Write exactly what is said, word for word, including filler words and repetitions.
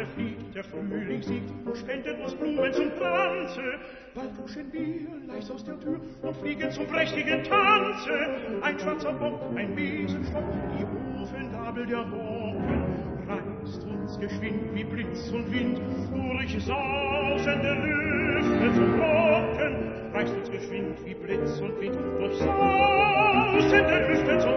Sonne fliegt, der Frühling siegt und spendet uns Blumen zum Kranze. Bald huschen wir leicht aus der Tür und fliegen zum prächtigen Tanze. Ein schwarzer Bock, ein Wiesenstock, die Ofengabel der Wochen reißt uns geschwind wie Blitz und Wind durch sausende Lüfte zum Brocken, reißt uns geschwind wie Blitz und Wind durch sausende Lüfte zum